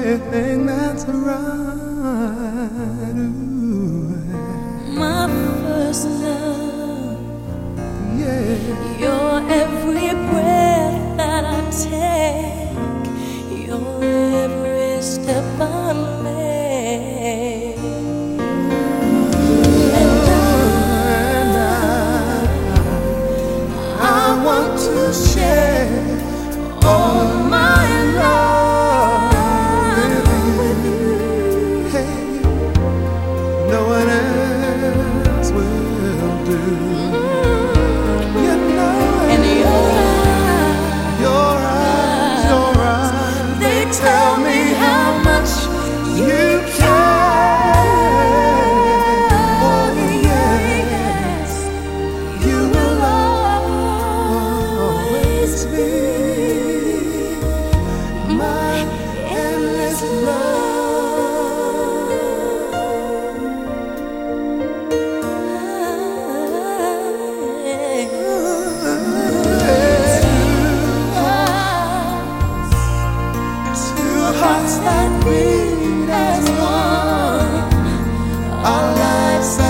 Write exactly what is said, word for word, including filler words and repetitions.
thing that's right. Ooh. My first love, Yeah. your every breath that I take, your every step I make. And I, I want to share all my love with you. Hey, no one else will do. You know it. And your eyes, Your eyes, your eyes, they tell me how much you care. Oh, Yes, you will always be my endless two hearts that beat as one, our lives.